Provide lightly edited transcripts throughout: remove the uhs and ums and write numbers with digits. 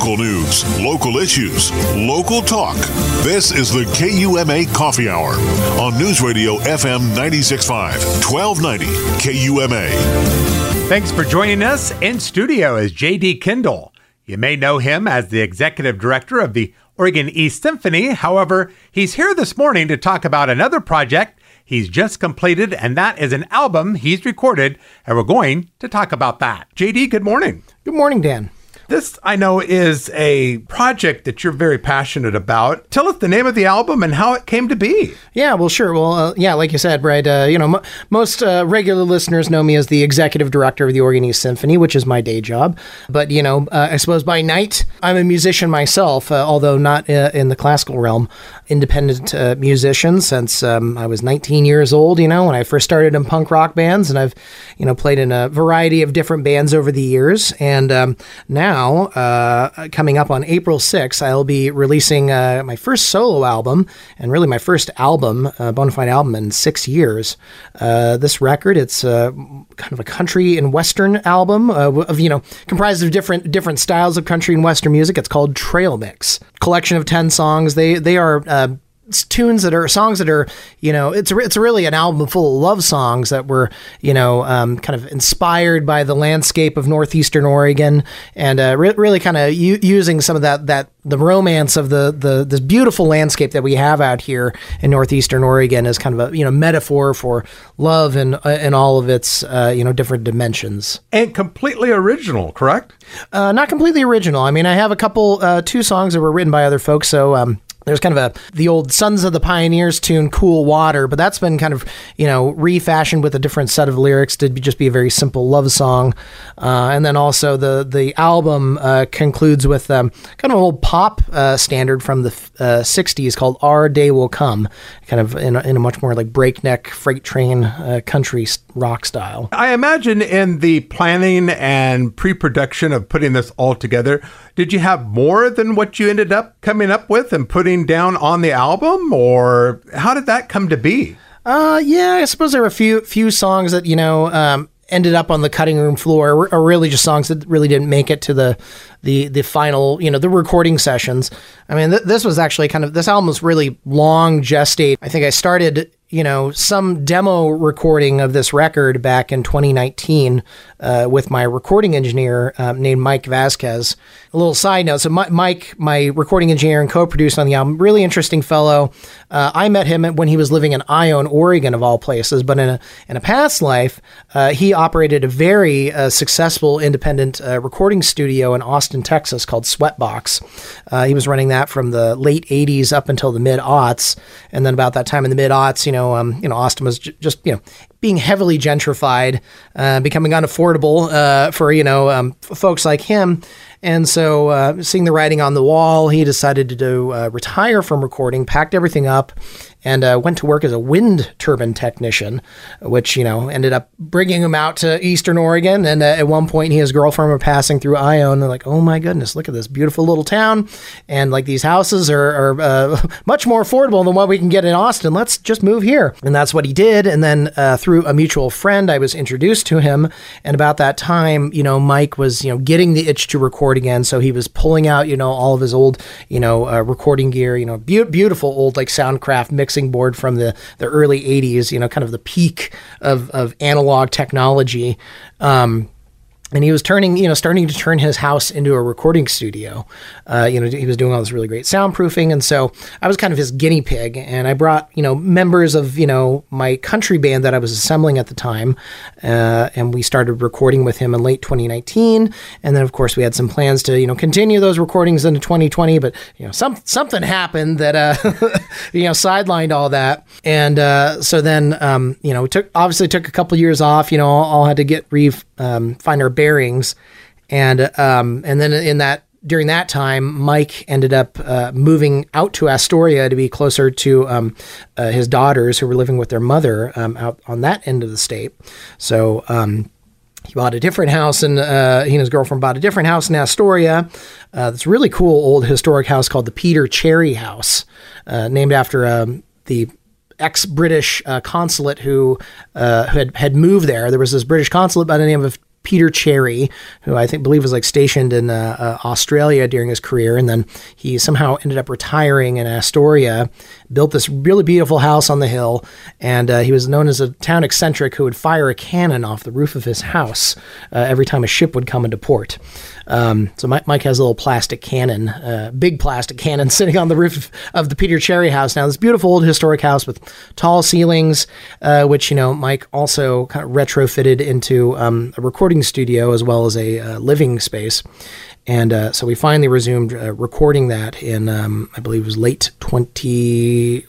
Local news, local issues, local talk. This is the KUMA Coffee Hour on News Radio FM 96.5, 1290 KUMA. Thanks for joining us. In studio is J.D. Kendall. You may know him as the executive director of the Oregon East Symphony. However, he's here this morning to talk about another project he's just completed, and that is an album he's recorded, and we're going to talk about that. J.D., good morning. Good morning, Dan. This, I know, is a project that you're very passionate about. Tell us the name of the album and how it came to be. Yeah, well, sure. Well, like you said, right, most regular listeners know me as the executive director of the Oregon East Symphony, which is my day job. But, I suppose by night, I'm a musician myself, although not in the classical realm. Independent musician since I was 19 years old, when I first started in punk rock bands. And I've, played in a variety of different bands over the years. And now, coming up on April 6th, I'll be releasing my first solo album, and really my first album, bona fide album in 6 years. This record, it's kind of a country and western album of comprised of different styles of country and western music. It's called Trail Mix. Collection of 10 songs. They are songs that are, it's really an album full of love songs that were, kind of inspired by the landscape of northeastern Oregon, and really kind of using some of that the romance of this beautiful landscape that we have out here in northeastern Oregon as kind of a metaphor for love and all of its different dimensions. And completely original, correct? Not completely original. I mean, I have a couple 2 songs that were written by other folks, so there's kind of the old Sons of the Pioneers tune, Cool Water, but that's been kind of, refashioned with a different set of lyrics to just be a very simple love song. And then also the album concludes with kind of an old pop standard from the 60s called Our Day Will Come, kind of in a much more like breakneck freight train country rock style. I imagine in the planning and pre-production of putting this all together, did you have more than what you ended up coming up with and putting down on the album, or how did that come to be? Yeah, I suppose there were a few songs that, ended up on the cutting room floor, or really just songs that really didn't make it to the final, the recording sessions. I mean, this was actually this album was really long gestate. I think I started, some demo recording of this record back in 2019 with my recording engineer named Mike Vasquez. A little side note. So Mike, my recording engineer and co-producer on the album, really interesting fellow. I met him when he was living in Ione, Oregon, of all places. But in a past life, he operated a very successful independent recording studio in Austin, Texas called Sweatbox. He was running that from the late 80s up until the mid-aughts. And then about that time in the mid-aughts, Austin was just, being heavily gentrified, becoming unaffordable for folks like him. And so seeing the writing on the wall, he decided to retire from recording, packed everything up, and went to work as a wind turbine technician, which, ended up bringing him out to Eastern Oregon. And at one point, he and his girlfriend were passing through Ione. They're like, oh my goodness, look at this beautiful little town. And like these houses are much more affordable than what we can get in Austin. Let's just move here. And that's what he did. And then through a mutual friend, I was introduced to him. And about that time, Mike was, getting the itch to record again. So he was pulling out, all of his old, recording gear, beautiful old like Soundcraft mixing board from the early 80s, kind of the peak of analog technology. And he was starting to turn his house into a recording studio. He was doing all this really great soundproofing. And so I was kind of his guinea pig. And I brought, members of, my country band that I was assembling at the time. And we started recording with him in late 2019. And then, of course, we had some plans to, continue those recordings into 2020. But, something happened that, sidelined all that. And so then, we took a couple years off. All had to find our bearings, and then during that time, Mike ended up moving out to Astoria to be closer to his daughters who were living with their mother out on that end of the state. So he bought a different house, and he and his girlfriend bought a different house in Astoria. This really cool old historic house called the Peter Cherry House, named after the ex-British consulate who had moved there. There was this British consulate by the name of Peter Cherry, who I believe was like stationed in Australia during his career. And then he somehow ended up retiring in Astoria, built this really beautiful house on the hill. And he was known as a town eccentric who would fire a cannon off the roof of his house every time a ship would come into port. So Mike has a little plastic cannon, big plastic cannon sitting on the roof of the Peter Cherry house. Now, this beautiful old historic house with tall ceilings, which, Mike also kind of retrofitted into a recording studio as well as a living space. And so we finally resumed recording that in, I believe it was late 22.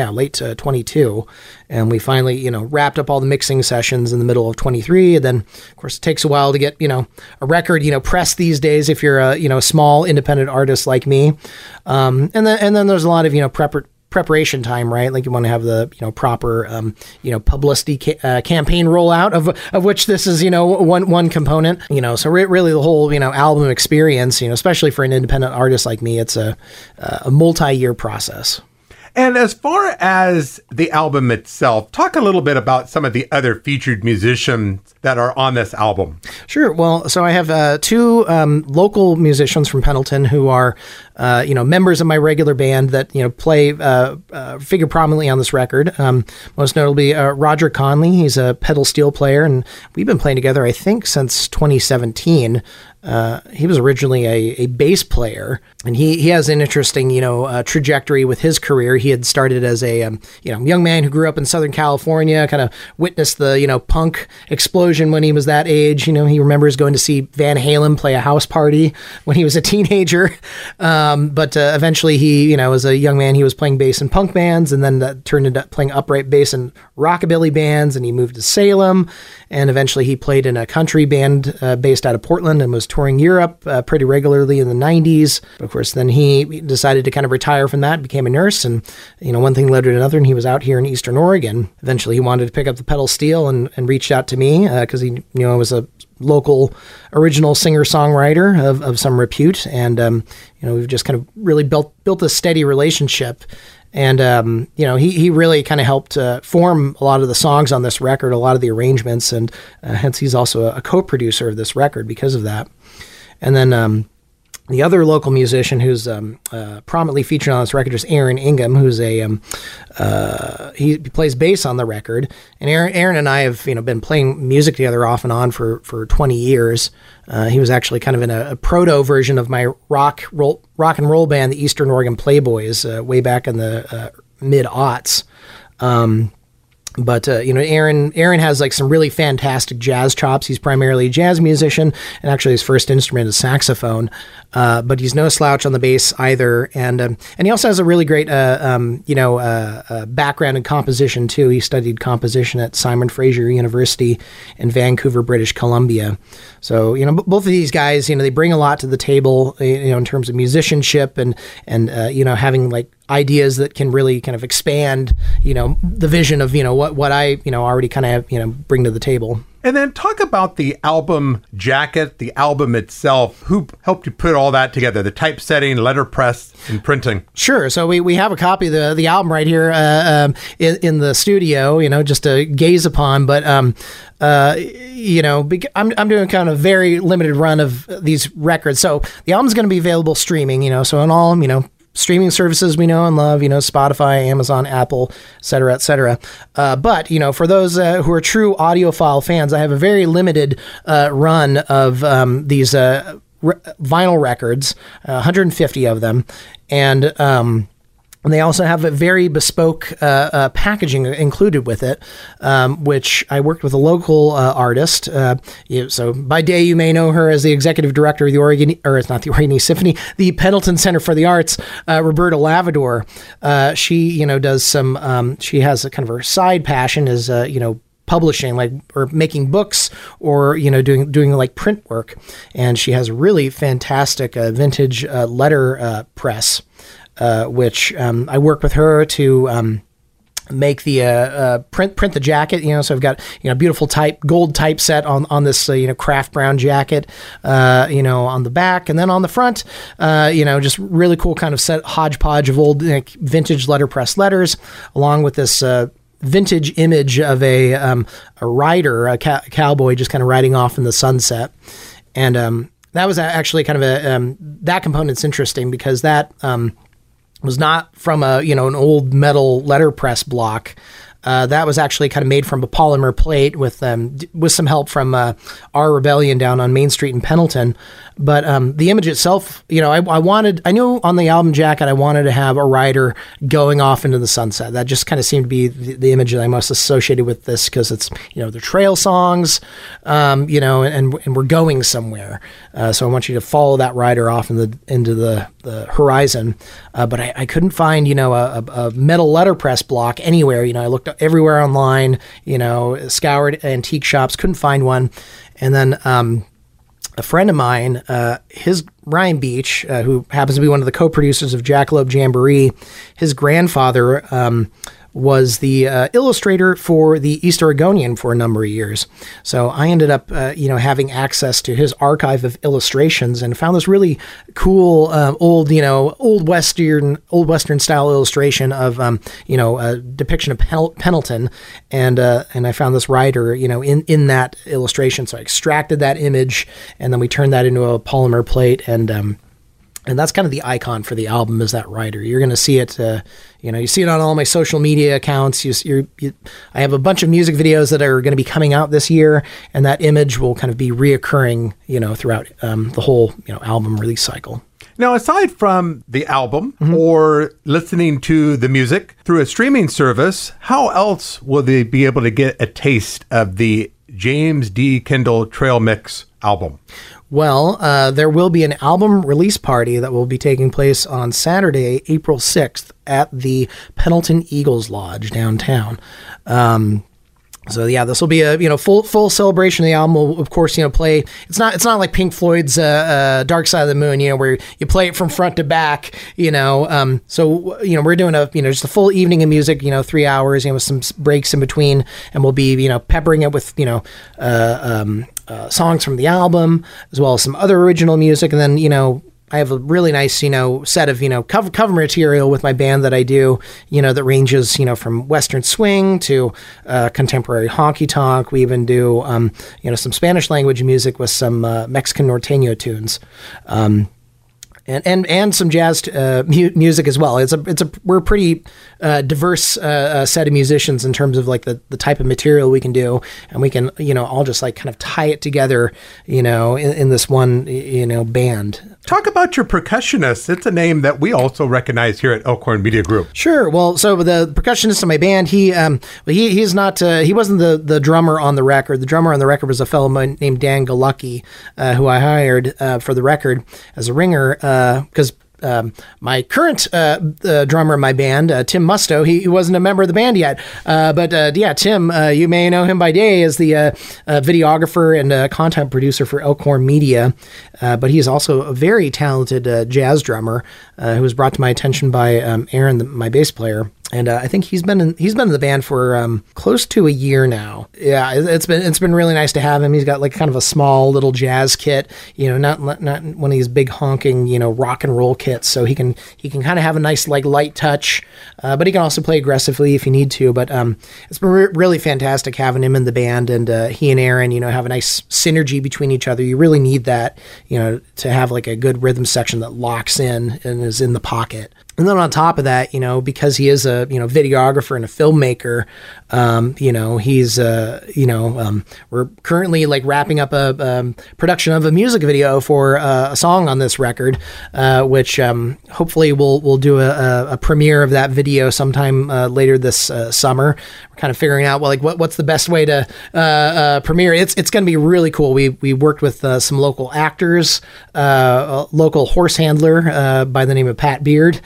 And we finally, wrapped up all the mixing sessions in the middle of 23. And then, of course, it takes a while to get, a record, pressed these days if you're a small independent artist like me. And then there's a lot of, preparation time, right? Like you want to have the, proper, publicity campaign rollout of which this is, one component, so really the whole, album experience, especially for an independent artist like me, it's a multi-year process. And as far as the album itself, talk a little bit about some of the other featured musicians that are on this album. Sure. Well, so I have two local musicians from Pendleton who are, members of my regular band that, play, figure prominently on this record. Most notably, Roger Conley. He's a pedal steel player, and we've been playing together, I think, since 2017. He was originally a bass player, and he has an interesting, trajectory with his career. He had started as a, young man who grew up in Southern California, kind of witnessed the, punk explosion when he was that age. He remembers going to see Van Halen play a house party when he was a teenager. But eventually he, as a young man, he was playing bass in punk bands, and then that turned into playing upright bass in rockabilly bands, and he moved to Salem, and eventually he played in a country band based out of Portland and was touring Europe pretty regularly in the 90s. But of course, then he decided to kind of retire from that, became a nurse, and, one thing led to another, and he was out here in Eastern Oregon. Eventually, he wanted to pick up the pedal steel and reached out to me because he, was a local original singer-songwriter of some repute. And, we've just kind of really built a steady relationship. And, he really kind of helped form a lot of the songs on this record, a lot of the arrangements, and hence he's also a co-producer of this record because of that. And then the other local musician who's prominently featured on this record is Aaron Ingham, who's he plays bass on the record. And Aaron and I have been playing music together off and on for 20 years. He was actually kind of in a proto version of my rock and roll band, the Eastern Oregon Playboys, way back in the mid-aughts. But, Aaron has like some really fantastic jazz chops. He's primarily a jazz musician, and actually his first instrument is saxophone. But he's no slouch on the bass either. And he also has a really great, background in composition too. He studied composition at Simon Fraser University in Vancouver, British Columbia. So, both of these guys, they bring a lot to the table, in terms of musicianship and having like ideas that can really kind of expand, the vision of, what I, already kind of, bring to the table. And then talk about the album jacket, the album itself. Who helped you put all that together? The typesetting, letterpress, and printing. Sure. So we have a copy of the album right here in the studio, just to gaze upon. But, I'm doing kind of a very limited run of these records. So the album's going to be available streaming, so on all, streaming services we know and love, Spotify, Amazon, Apple, et cetera, et cetera. But, for those who are true audiophile fans, I have a very limited run of these vinyl records, 150 of them. And they also have a very bespoke packaging included with it, which I worked with a local artist. So by day, you may know her as the executive director of the it's not the Oregon East Symphony, the Pendleton Center for the Arts, Roberta Lavador. She, does some, she has a kind of her side passion is, publishing, or making books, or doing like print work, and she has a really fantastic vintage letter press. Which I work with her to make the print the jacket. So I've got beautiful gold typeset on this craft brown jacket. On the back, and then on the front, just really cool kind of set hodgepodge of old vintage letterpress letters, along with this vintage image of a rider, a cowboy, just kind of riding off in the sunset. And that was actually kind of that component's interesting because that was not from an old metal letterpress block. That was actually kind of made from a polymer plate with some help from our Rebellion down on Main Street in Pendleton. But the image itself, I knew on the album jacket I wanted to have a rider going off into the sunset. That just kind of seemed to be the image that I most associated with this because it's the trail songs, and we're going somewhere. So I want you to follow that rider off into the horizon. But I couldn't find a metal letterpress block anywhere. I looked everywhere online, scoured antique shops, couldn't find one. And then a friend of mine, Ryan Beach, who happens to be one of the co-producers of Jackalope Jamboree, his grandfather was the illustrator for the East Oregonian for a number of years. So I ended up, having access to his archive of illustrations and found this really cool old Western style illustration of a depiction of Pendleton, and I found this rider in that illustration. So I extracted that image and then we turned that into a polymer plate and that's kind of the icon for the album is that rider. You're going to see it, you see it on all my social media accounts. I have a bunch of music videos that are going to be coming out this year, and that image will kind of be reoccurring, throughout the whole, album release cycle. Now, aside from the album or listening to the music through a streaming service, how else will they be able to get a taste of the James D. Kindle Trail Mix album? Well, there will be an album release party that will be taking place on Saturday, April 6th at the Pendleton Eagles Lodge downtown. So yeah, this will be a full celebration of the album. We'll, of course, play. It's not like Pink Floyd's Dark Side of the Moon, where you play it from front to back. So we're doing just a full evening of music. 3 hours, with some breaks in between, and we'll be peppering it with songs from the album as well as some other original music, and then I have a really nice, set of, cover material with my band that I do, that ranges, from Western swing to contemporary honky tonk. We even do, some Spanish language music with some Mexican norteño tunes. And some jazz music as well. We're a pretty diverse set of musicians in terms of like the type of material we can do, and we can all just like kind of tie it together in this one band. Talk about your percussionist. It's a name that we also recognize here at Elkhorn Media Group. Sure. Well, so the percussionist in my band, he's not he wasn't the drummer on the record. The drummer on the record was a fellow named Dan Galucki, who I hired for the record as a ringer because my current drummer in my band, Tim Musto, he wasn't a member of the band yet. But Tim, you may know him by day as the videographer and content producer for Elkhorn Media. But he's also a very talented jazz drummer who was brought to my attention by Aaron, my bass player. And I think he's been in the band for close to a year now. Yeah, it's been really nice to have him. He's got like kind of a small little jazz kit, not one of these big honking, rock and roll kits. So he can kind of have a nice like light touch, but he can also play aggressively if you need to. But it's been really fantastic having him in the band, and he and Aaron, have a nice synergy between each other. You really need that, to have like a good rhythm section that locks in and is in the pocket. And then on top of that, because he is a, videographer and a filmmaker, we're currently like wrapping up a production of a music video for a song on this record, which hopefully we'll do a premiere of that video sometime later this summer. We're kind of figuring out what's the best way to premiere. It's going to be really cool. We worked with some local actors, a local horse handler by the name of Pat Beard.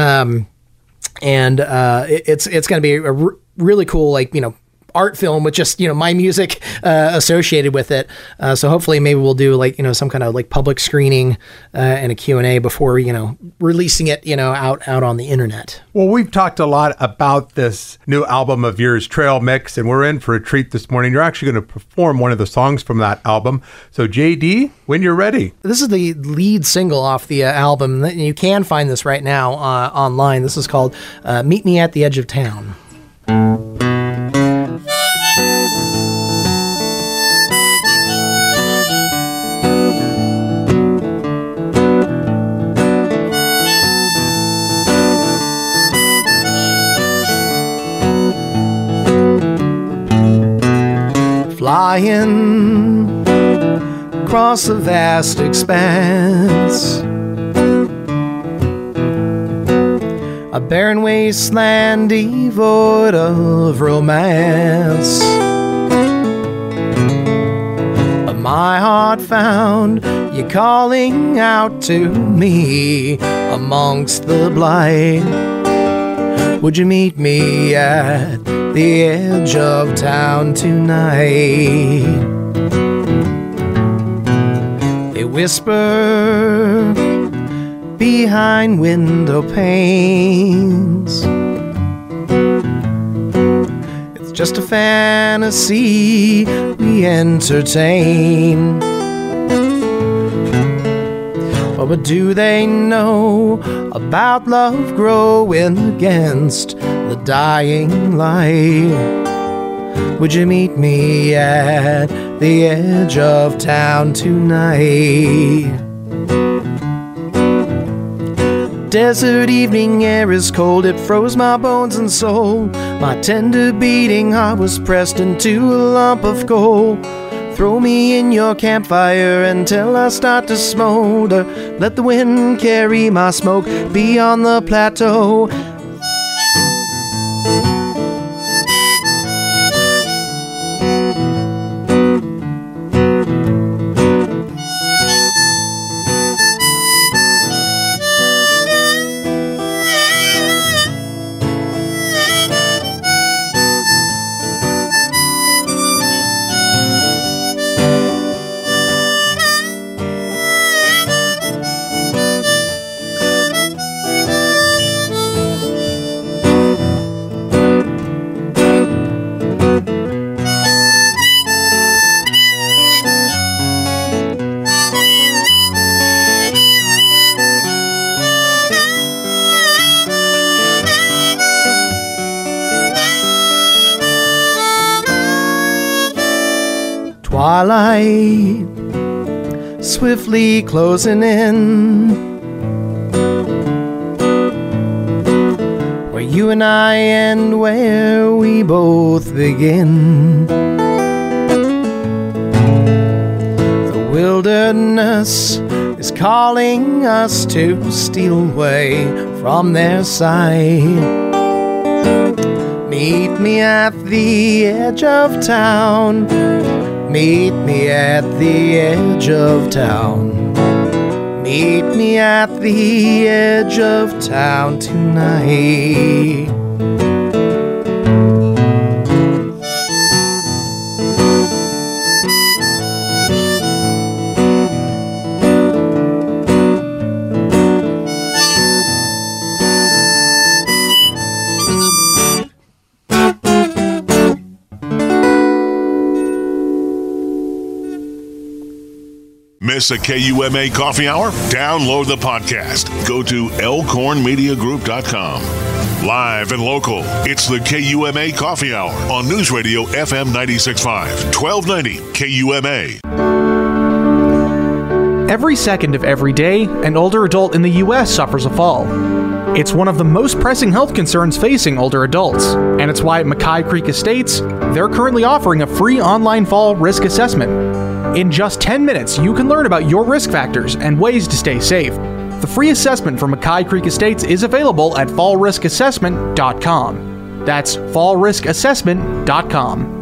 It's going to be a really cool, art film with just, my music associated with it. So hopefully maybe we'll do some kind of public screening and a Q&A before, releasing it, out on the internet. Well, we've talked a lot about this new album of yours, Trail Mix, and we're in for a treat this morning. You're actually going to perform one of the songs from that album. So JD, when you're ready. This is the lead single off the album. You can find this right now online. This is called Meet Me at the Edge of Town. flying across a vast expanse. A barren wasteland devoid of romance. But my heart found you calling out to me amongst the blight. Would you meet me at the edge of town tonight? They whisper behind window panes. It's just a fantasy we entertain. Oh, but do they know about love growing against the dying light? Would you meet me at the edge of town tonight? Desert evening air is cold, it froze my bones and soul. My tender beating heart was pressed into a lump of coal. Throw me in your campfire until I start to smolder. Let the wind carry my smoke beyond the plateau. Twilight swiftly closing in, where you and I end, where we both begin. The wilderness is calling us to steal away from their sight. Meet me at the edge of town. Meet me at the edge of town. Meet me at the edge of town tonight. Miss a KUMA Coffee Hour? Download the podcast. Go to elkhornmediagroup.com. Live and local, it's the KUMA Coffee Hour on News Radio FM 96.5, 1290 KUMA. Every second of every day, an older adult in the U.S. suffers a fall. It's one of the most pressing health concerns facing older adults, and it's why at Mackay Creek Estates, they're currently offering a free online fall risk assessment. In just 10 minutes, you can learn about your risk factors and ways to stay safe. The free assessment from Mackay Creek Estates is available at fallriskassessment.com. That's fallriskassessment.com.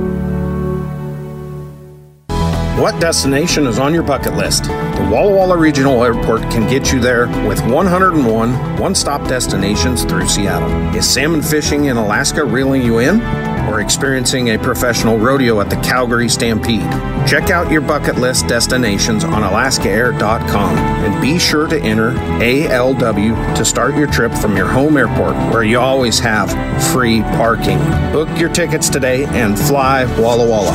What destination is on your bucket list? The Walla Walla Regional Airport can get you there with 101 one-stop destinations through Seattle. Is salmon fishing in Alaska reeling you in? Or experiencing a professional rodeo at the Calgary Stampede? Check out your bucket list destinations on alaskaair.com and be sure to enter ALW to start your trip from your home airport, where you always have free parking. Book your tickets today and fly Walla Walla.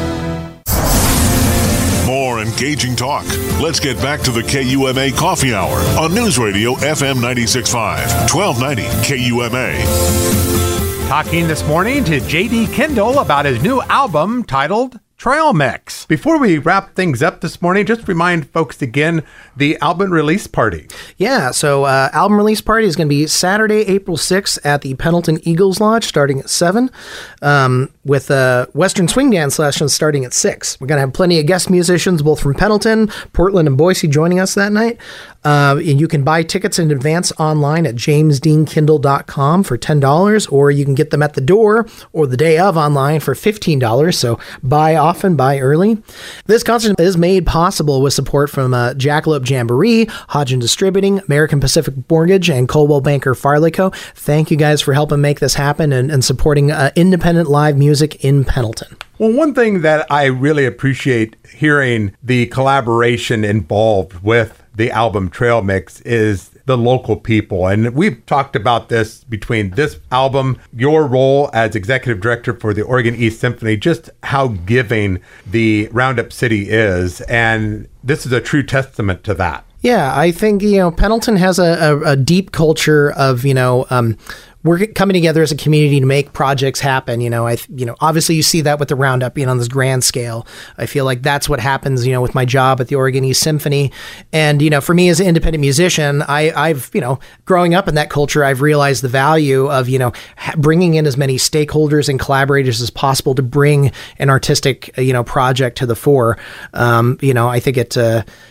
More engaging talk. Let's get back to the KUMA Coffee Hour on News Radio FM 96.5, 1290 KUMA. Talking this morning to J.D. Kendall about his new album titled Trail Mix. Before we wrap things up this morning, just remind folks again the album release party. Yeah, so album release party is going to be Saturday, April 6th at the Pendleton Eagles Lodge starting at 7, with Western Swing Dance sessions starting at 6. We're going to have plenty of guest musicians, both from Pendleton, Portland, and Boise joining us that night. And you can buy tickets in advance online at jamesdeankindle.com for $10, or you can get them at the door or the day of online for $15. So buy often, buy early. This concert is made possible with support from Jackalope Jamboree, Hodgin Distributing, American Pacific Mortgage, and Coldwell Banker Farleyco. Thank you guys for helping make this happen and supporting independent live music in Pendleton. Well, one thing that I really appreciate hearing the collaboration involved with the album Trail Mix is the local people. And we've talked about this between this album, your role as executive director for the Oregon East Symphony, just how giving the Roundup City is. And this is a true testament to that. Yeah, I think, Pendleton has a deep culture of, we're coming together as a community to make projects happen. Obviously you see that with the Roundup, on this grand scale. I feel like that's what happens, with my job at the Oregon East Symphony. And, for me as an independent musician, I've growing up in that culture, I've realized the value of, bringing in as many stakeholders and collaborators as possible to bring an artistic, project to the fore. I think it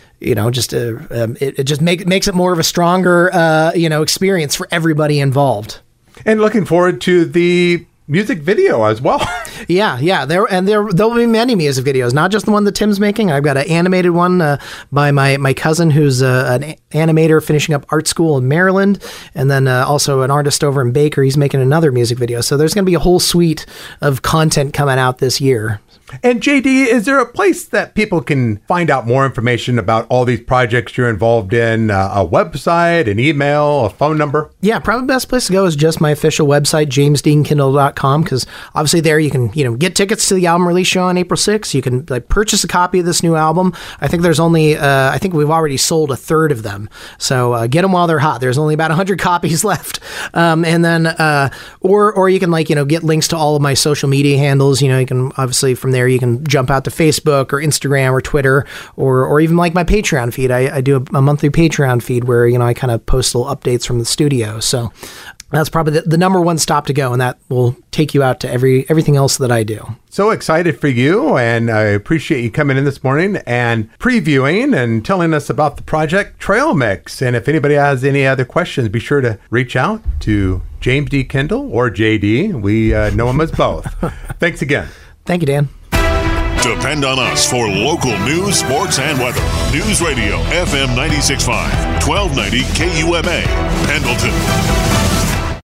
just makes it more of a stronger, experience for everybody involved. And looking forward to the music video as well. Yeah. There'll be many music videos, not just the one that Tim's making. I've got an animated one by my cousin, who's an animator finishing up art school in Maryland, and then also an artist over in Baker. He's making another music video. So there's going to be a whole suite of content coming out this year. And JD, is there a place that people can find out more information about all these projects you're involved in? A website, an email, a phone number? Yeah, probably the best place to go is just my official website, jamesdeankindle.com, because obviously there you can, get tickets to the album release show on April 6th. You can purchase a copy of this new album. I think there's only, I think we've already sold a third of them. So get them while they're hot. There's only about 100 copies left. And then, or you can get links to all of my social media handles. You can obviously from there, you can jump out to Facebook or Instagram or Twitter, or even my Patreon feed. I do a monthly Patreon feed where, I kind of post little updates from the studio. So that's probably the number one stop to go, and that will take you out to everything else that I do. So excited for you, and I appreciate you coming in this morning and previewing and telling us about the project Trail Mix. And if anybody has any other questions, be sure to reach out to James D. Kindle or JD. We know him as both. Thanks again. Thank you, Dan. Depend on us for local news, sports, and weather. News Radio FM 96.5, 1290 KUMA, Pendleton.